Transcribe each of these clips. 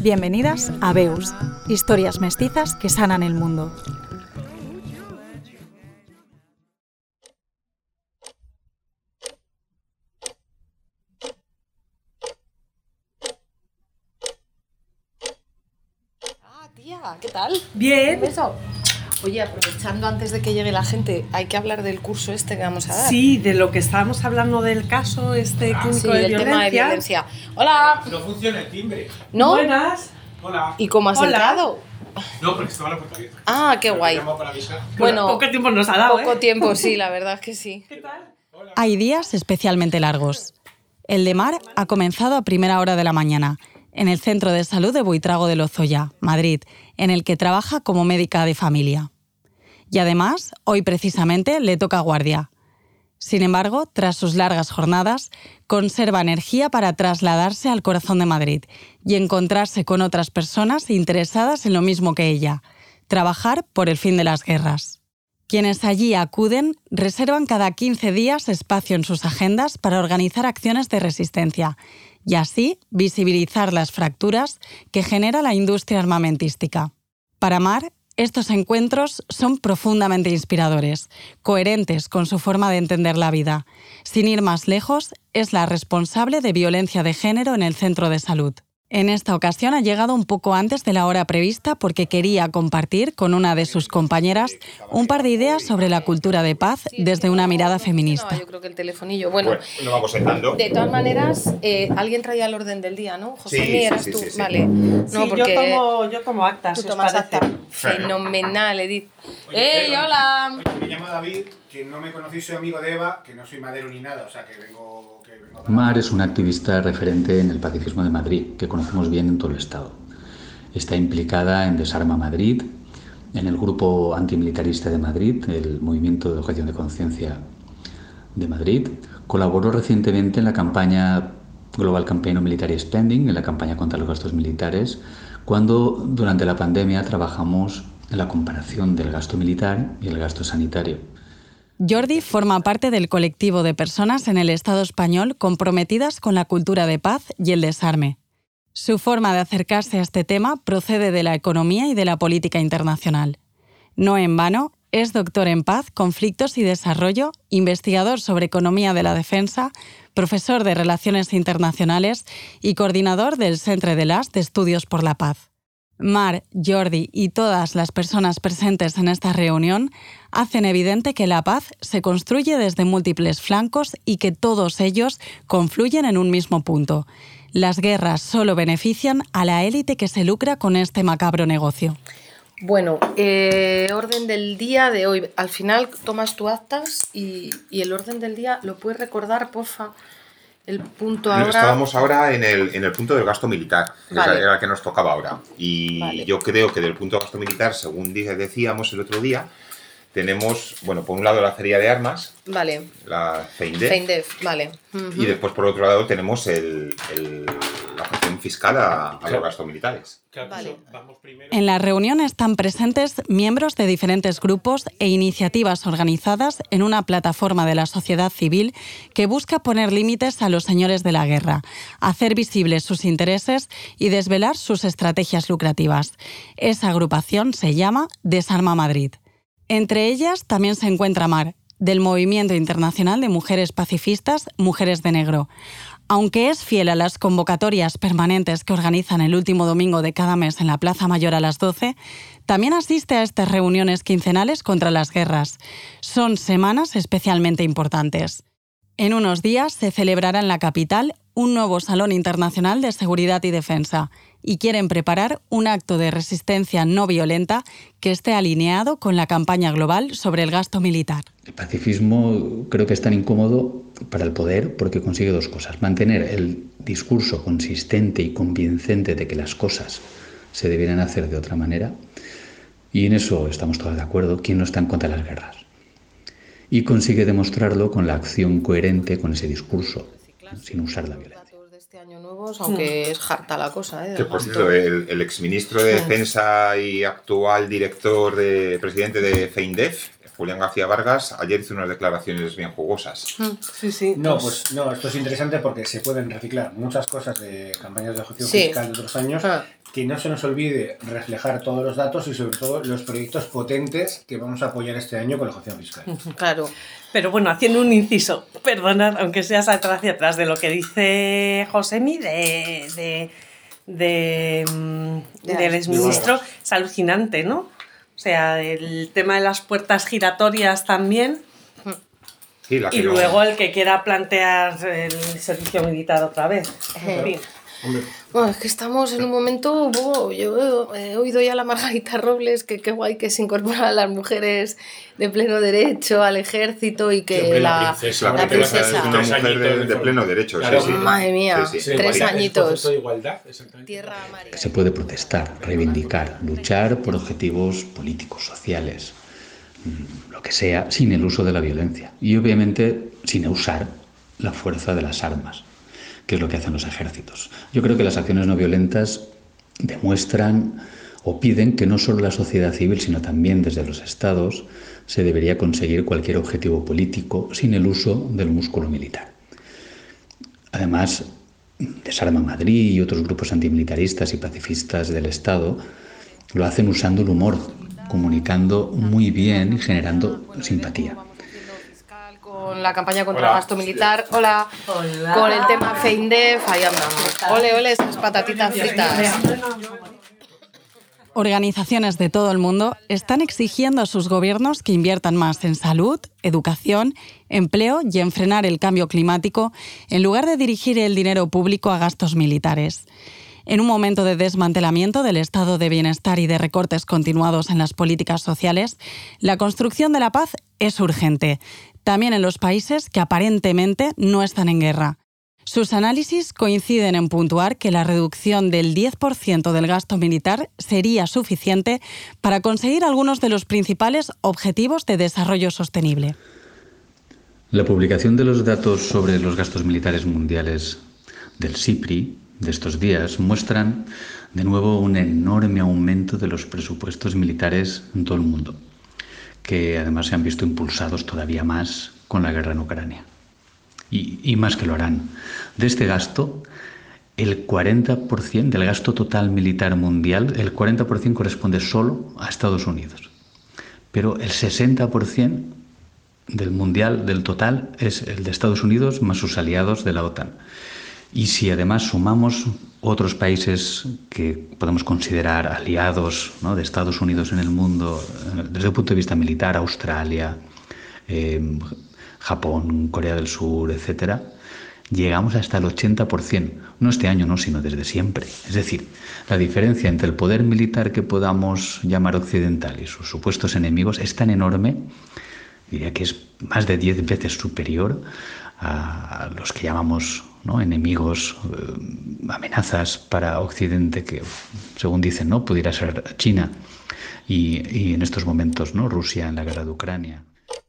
Bienvenidas a Beus, historias mestizas que sanan el mundo. Tía, ¿qué tal? Bien. ¿Un beso? Oye, aprovechando antes de que llegue la gente, hay que hablar del curso este que vamos a dar. Sí, de lo que estábamos hablando del caso clínico sí, de del violencia. tema de violencia. Hola. No funciona el timbre. ¿No? Buenas. Hola. ¿Y cómo has Hola. entrado? No, porque estaba la puerta abierta. Ah, qué guay. Te llamo para avisar. Bueno, Poco tiempo nos ha dado, poco tiempo, sí, la verdad es que sí. ¿Qué tal? Hay días especialmente largos. El de Mar ha comenzado a primera hora de la mañana, en el Centro de Salud de Buitrago de Lozoya, Madrid, en el que trabaja como médica de familia. Y además, hoy precisamente le toca guardia. Sin embargo, tras sus largas jornadas, conserva energía para trasladarse al corazón de Madrid y encontrarse con otras personas interesadas en lo mismo que ella, trabajar por el fin de las guerras. Quienes allí acuden reservan cada 15 días espacio en sus agendas para organizar acciones de resistencia y así visibilizar las fracturas que genera la industria armamentística. Para Mar, estos encuentros son profundamente inspiradores, coherentes con su forma de entender la vida. Sin ir más lejos, es la responsable de violencia de género en el centro de salud. En esta ocasión ha llegado un poco antes de la hora prevista porque quería compartir con una de sus compañeras un par de ideas sobre la cultura de paz desde una mirada feminista. Yo creo que el telefonillo. Bueno, lo vamos sentando. de todas maneras, alguien traía el orden del día, ¿no? José, Sí, eras sí, tú. sí, sí. Vale. No, Sí, porque yo como acta, tú si os tomas parece. acta. Fenomenal, Edith. ¡Ey, hola! Me llama David, que no me conocéis, soy amigo de Eva, que no soy madero ni nada, o sea que vengo Mar es una activista referente en el pacifismo de Madrid, que conocemos bien en todo el Estado. Está implicada en Desarma Madrid, en el grupo antimilitarista de Madrid, el Movimiento de Objeción de Conciencia de Madrid. Colaboró recientemente en la campaña Global Campaign on Military Spending, en la campaña contra los gastos militares, cuando durante la pandemia trabajamos en la comparación del gasto militar y el gasto sanitario. Jordi forma parte del colectivo de personas en el Estado español comprometidas con la cultura de paz y el desarme. Su forma de acercarse a este tema procede de la economía y de la política internacional. No en vano, es doctor en paz, conflictos y desarrollo, investigador sobre economía de la defensa, profesor de Relaciones Internacionales y coordinador del Centre de l'As de Estudios por la Paz. Mar, Jordi y todas las personas presentes en esta reunión hacen evidente que la paz se construye desde múltiples flancos y que todos ellos confluyen en un mismo punto. Las guerras solo benefician a la élite que se lucra con este macabro negocio. Bueno, orden del día de hoy. Al final tomas tu actas y el orden del día, ¿lo puedes recordar, porfa? El punto ahora... Estábamos ahora en el punto del gasto militar, que Vale. era el que nos tocaba ahora. Y Vale. yo creo que del punto de gasto militar, según decíamos el otro día, tenemos, bueno, por un lado la feria de armas, Vale. la FEINDEF, FEINDEF, vale. y después por otro lado tenemos la gestión fiscal a los gastos militares. Claro, Vale. vamos primero. En la reunión están presentes miembros de diferentes grupos e iniciativas organizadas en una plataforma de la sociedad civil que busca poner límites a los señores de la guerra, hacer visibles sus intereses y desvelar sus estrategias lucrativas. Esa agrupación se llama Desarma Madrid. Entre ellas también se encuentra Mar, del Movimiento Internacional de Mujeres Pacifistas Mujeres de Negro. Aunque es fiel a las convocatorias permanentes que organizan el último domingo de cada mes en la Plaza Mayor a las 12, también asiste a estas reuniones quincenales contra las guerras. Son semanas especialmente importantes. En unos días se celebrará en la capital un nuevo Salón Internacional de Seguridad y Defensa y quieren preparar un acto de resistencia no violenta que esté alineado con la campaña global sobre el gasto militar. El pacifismo creo que es tan incómodo para el poder porque consigue dos cosas. Mantener el discurso consistente y convincente de que las cosas se debieran hacer de otra manera, y en eso estamos todos de acuerdo. ¿Quién no está en contra de las guerras? Y consigue demostrarlo con la acción coherente con ese discurso, sin usar la violencia. De este año nuevos, aunque es harta la cosa, Que por cierto, el exministro de Defensa y actual presidente de FEINDEF, Julián García Vargas, ayer hizo unas declaraciones bien jugosas. Sí. No, pues no, esto es interesante porque se pueden reciclar muchas cosas de campañas de gestión Sí. fiscal de otros años que no se nos olvide reflejar todos los datos y sobre todo los proyectos potentes que vamos a apoyar este año con la ejecución fiscal. Claro. Pero bueno, haciendo un inciso, perdonad, aunque sea saltar hacia atrás de lo que dice Josemi del exministro, es alucinante, ¿no? O sea, el tema de las puertas giratorias también. Sí, Y luego el que quiera plantear el servicio militar otra vez. En fin. Bueno, es que estamos en un momento, yo he oído ya a la Margarita Robles que qué guay que se incorporan a las mujeres de pleno derecho al ejército y que la princesa es una mujer de pleno derecho. Claro. Sí, sí. Madre mía, Sí, sí. 3 añitos. De igualdad, exactamente. Tierra María. Se puede protestar, reivindicar, luchar por objetivos políticos, sociales, lo que sea, sin el uso de la violencia y obviamente sin usar la fuerza de las armas, que es lo que hacen los ejércitos. Yo creo que las acciones no violentas demuestran o piden que no solo la sociedad civil, sino también desde los estados se debería conseguir cualquier objetivo político sin el uso del músculo militar. Además, Desarma Madrid y otros grupos antimilitaristas y pacifistas del Estado lo hacen usando el humor, comunicando muy bien y generando simpatía. Con la campaña contra el gasto militar, hola, con el tema FEINDEF, ahí andamos. Ole, esas patatitas fritas. Organizaciones de todo el mundo están exigiendo a sus gobiernos que inviertan más en salud, educación, empleo y en frenar el cambio climático, en lugar de dirigir el dinero público a gastos militares. En un momento de desmantelamiento del estado de bienestar y de recortes continuados en las políticas sociales, la construcción de la paz es urgente, también en los países que aparentemente no están en guerra. Sus análisis coinciden en puntuar que la reducción del 10% del gasto militar sería suficiente para conseguir algunos de los principales objetivos de desarrollo sostenible. La publicación de los datos sobre los gastos militares mundiales del SIPRI de estos días muestran de nuevo un enorme aumento de los presupuestos militares en todo el mundo, que además se han visto impulsados todavía más con la guerra en Ucrania. Y más que lo harán. De este gasto, el 40% del gasto total militar mundial, el 40% corresponde solo a Estados Unidos. Pero el 60% del mundial, del total, es el de Estados Unidos más sus aliados de la OTAN. Y si además sumamos otros países que podemos considerar aliados, ¿no?, de Estados Unidos en el mundo, desde el punto de vista militar, Australia, Japón, Corea del Sur, etcétera, llegamos hasta el 80%. No este año, no, sino desde siempre. Es decir, la diferencia entre el poder militar que podamos llamar occidental y sus supuestos enemigos es tan enorme, diría que es más de 10 veces superior a los que llamamos, ¿no?, enemigos, amenazas para Occidente, que según dicen, ¿no?, pudiera ser China y en estos momentos, ¿no?, Rusia en la guerra de Ucrania.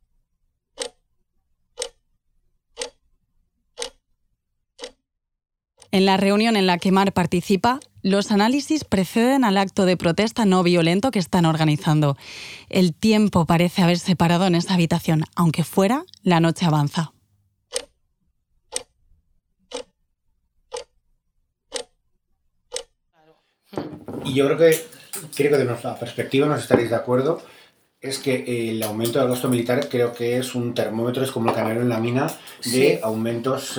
En la reunión en la que Mar participa, los análisis preceden al acto de protesta no violento que están organizando. El tiempo parece haberse parado en esa habitación, aunque fuera, la noche avanza. Y yo creo que de nuestra perspectiva nos estaréis de acuerdo, es que el aumento del gasto militar creo que es un termómetro, es como el canelo en la mina de aumentos,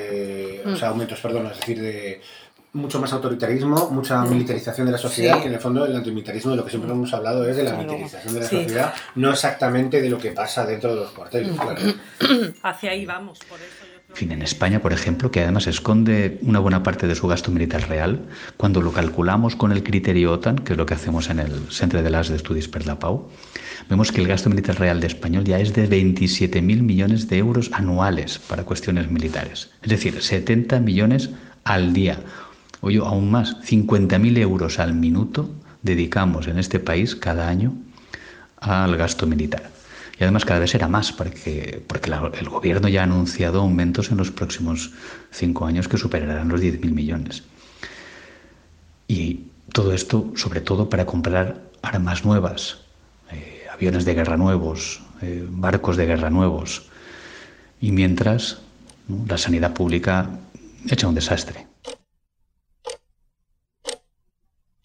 es decir, de mucho más autoritarismo, mucha militarización de la sociedad, que en el fondo el antimilitarismo de lo que siempre hemos hablado es de la militarización de la sociedad, no exactamente de lo que pasa dentro de los cuarteles. Claro. Hacia ahí vamos, por eso. En fin, en España, por ejemplo, que además esconde una buena parte de su gasto militar real, cuando lo calculamos con el criterio OTAN, que es lo que hacemos en el Centre de l'As d'Estudis per la Pau, vemos que el gasto militar real de español ya es de 27.000 millones de euros anuales para cuestiones militares. Es decir, 70 millones al día. O yo, aún más, 50.000 euros al minuto dedicamos en este país cada año al gasto militar. Y además cada vez será más, porque el gobierno ya ha anunciado aumentos en los próximos 5 años que superarán los 10.000 millones. Y todo esto, sobre todo, para comprar armas nuevas, aviones de guerra nuevos, barcos de guerra nuevos. Y mientras, ¿no?, la sanidad pública echa un desastre.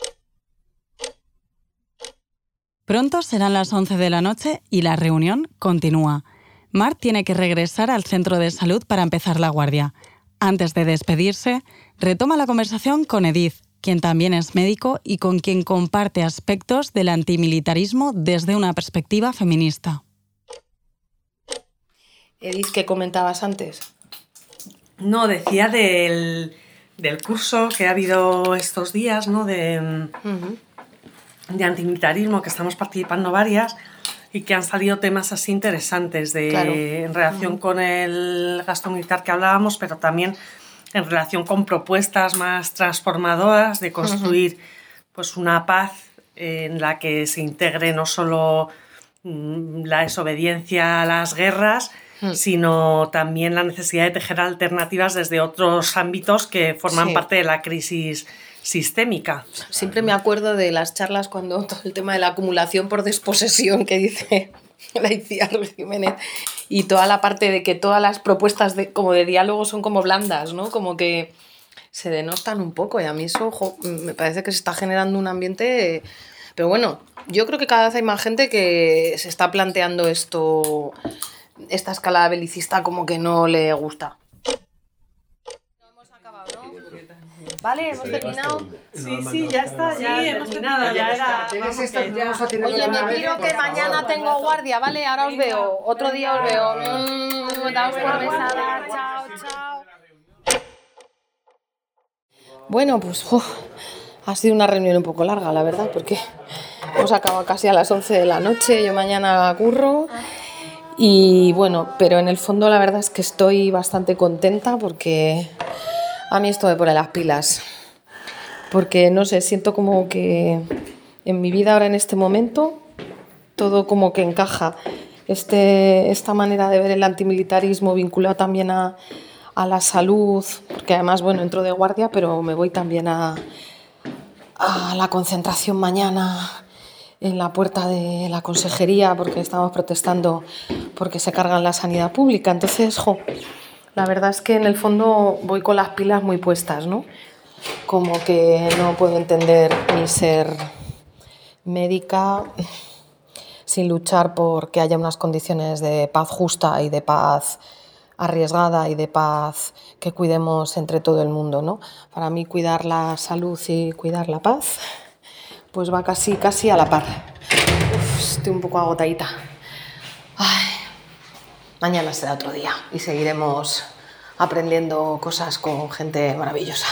Pronto serán las 11 de la noche y la reunión continúa. Mar tiene que regresar al centro de salud para empezar la guardia. Antes de despedirse, retoma la conversación con Edith, quien también es médico y con quien comparte aspectos del antimilitarismo desde una perspectiva feminista. Edith, ¿qué comentabas antes? No, decía del curso que ha habido estos días, ¿no? de antimilitarismo, que estamos participando varias, y que han salido temas así interesantes Claro. en relación con el gasto militar que hablábamos, pero también en relación con propuestas más transformadoras de construir pues una paz en la que se integre no solo la desobediencia a las guerras, sino también la necesidad de tejer alternativas desde otros ámbitos que forman parte de la crisis sistémica. Siempre me acuerdo de las charlas cuando todo el tema de la acumulación por desposesión que dice la Iciar Jiménez, y toda la parte de que todas las propuestas como de diálogo son como blandas, ¿no? Como que se denostan un poco, y a mí eso me parece que se está generando un ambiente... Pero bueno, yo creo que cada vez hay más gente que se está planteando esta escalada belicista como que no le gusta. Vale, hemos terminado. Sí, ya está, ya hemos terminado. Ya era... Oye, me piro que mañana tengo guardia, ¿vale? Ahora os veo, otro día os veo. Daos por besada, chao. Bueno, pues ha sido una reunión un poco larga, la verdad, porque hemos acabado casi a las 11 de la noche, yo mañana curro. Y bueno, pero en el fondo la verdad es que estoy bastante contenta porque a mí esto me pone las pilas. Porque no sé, siento como que en mi vida ahora en este momento todo como que encaja. Esta manera de ver el antimilitarismo vinculado también a la salud, porque además, bueno, entro de guardia, pero me voy también a la concentración mañana en la puerta de la consejería porque estamos protestando porque se cargan la sanidad pública. Entonces, la verdad es que en el fondo voy con las pilas muy puestas, ¿no? Como que no puedo entender mi ser médica sin luchar por que haya unas condiciones de paz justa y de paz arriesgada y de paz que cuidemos entre todo el mundo, ¿no? Para mí cuidar la salud y cuidar la paz pues va casi a la par. Estoy un poco agotadita. Mañana será otro día y seguiremos aprendiendo cosas con gente maravillosa.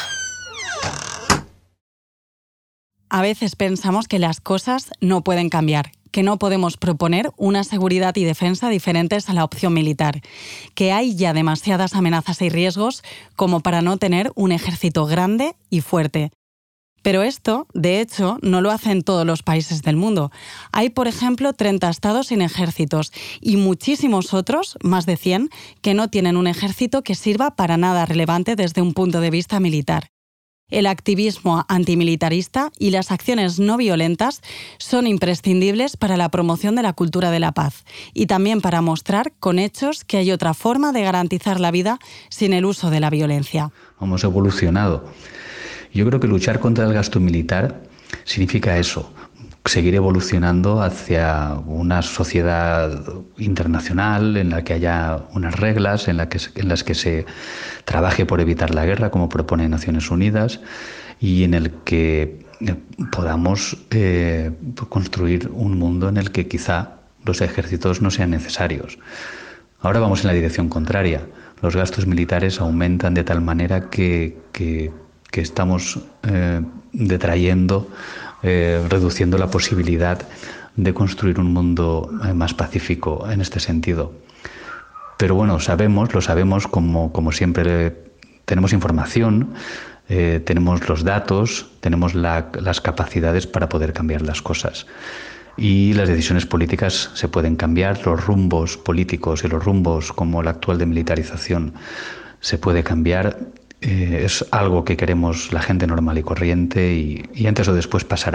A veces pensamos que las cosas no pueden cambiar, que no podemos proponer una seguridad y defensa diferentes a la opción militar, que hay ya demasiadas amenazas y riesgos como para no tener un ejército grande y fuerte. Pero esto, de hecho, no lo hacen todos los países del mundo. Hay, por ejemplo, 30 estados sin ejércitos y muchísimos otros, más de 100, que no tienen un ejército que sirva para nada relevante desde un punto de vista militar. El activismo antimilitarista y las acciones no violentas son imprescindibles para la promoción de la cultura de la paz y también para mostrar con hechos que hay otra forma de garantizar la vida sin el uso de la violencia. Hemos evolucionado. Yo creo que luchar contra el gasto militar significa eso, seguir evolucionando hacia una sociedad internacional en la que haya unas reglas, en las que se trabaje por evitar la guerra, como propone Naciones Unidas, y en el que podamos construir un mundo en el que quizá los ejércitos no sean necesarios. Ahora vamos en la dirección contraria. Los gastos militares aumentan de tal manera que estamos detrayendo, reduciendo la posibilidad de construir un mundo más pacífico en este sentido. Pero bueno, lo sabemos como siempre tenemos información, tenemos los datos, tenemos las capacidades para poder cambiar las cosas. Y las decisiones políticas se pueden cambiar, los rumbos políticos y los rumbos como la actual de militarización se puede cambiar. Es algo que queremos la gente normal y corriente y antes o después pasará.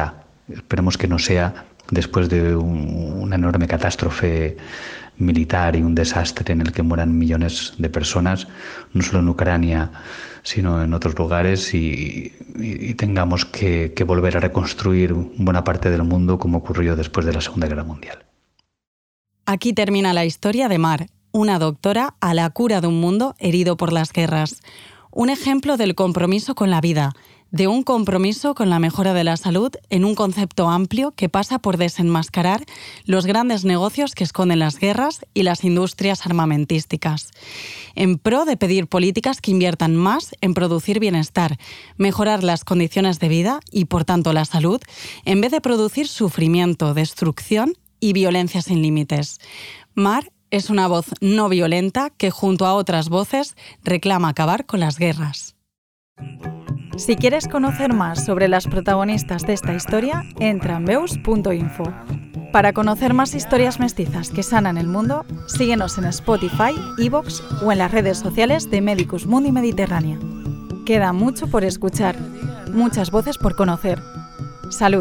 Esperemos que no sea después de una enorme catástrofe militar y un desastre en el que mueran millones de personas, no solo en Ucrania, sino en otros lugares, y tengamos que volver a reconstruir buena parte del mundo como ocurrió después de la Segunda Guerra Mundial. Aquí termina la historia de Mar, una doctora a la cura de un mundo herido por las guerras. Un ejemplo del compromiso con la vida, de un compromiso con la mejora de la salud en un concepto amplio que pasa por desenmascarar los grandes negocios que esconden las guerras y las industrias armamentísticas, en pro de pedir políticas que inviertan más en producir bienestar, mejorar las condiciones de vida y, por tanto, la salud, en vez de producir sufrimiento, destrucción y violencia sin límites. Mar es una voz no violenta que, junto a otras voces, reclama acabar con las guerras. Si quieres conocer más sobre las protagonistas de esta historia, entra en veus.info. Para conocer más historias mestizas que sanan el mundo, síguenos en Spotify, iVoox o en las redes sociales de Medicus Mundi Mediterránea. Queda mucho por escuchar, muchas voces por conocer. ¡Salud!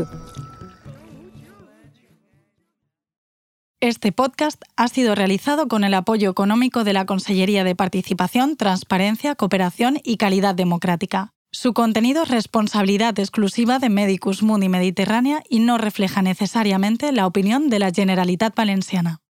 Este podcast ha sido realizado con el apoyo económico de la Consellería de Participación, Transparencia, Cooperación y Calidad Democrática. Su contenido es responsabilidad exclusiva de Medicus Mundi Mediterránea y no refleja necesariamente la opinión de la Generalitat Valenciana.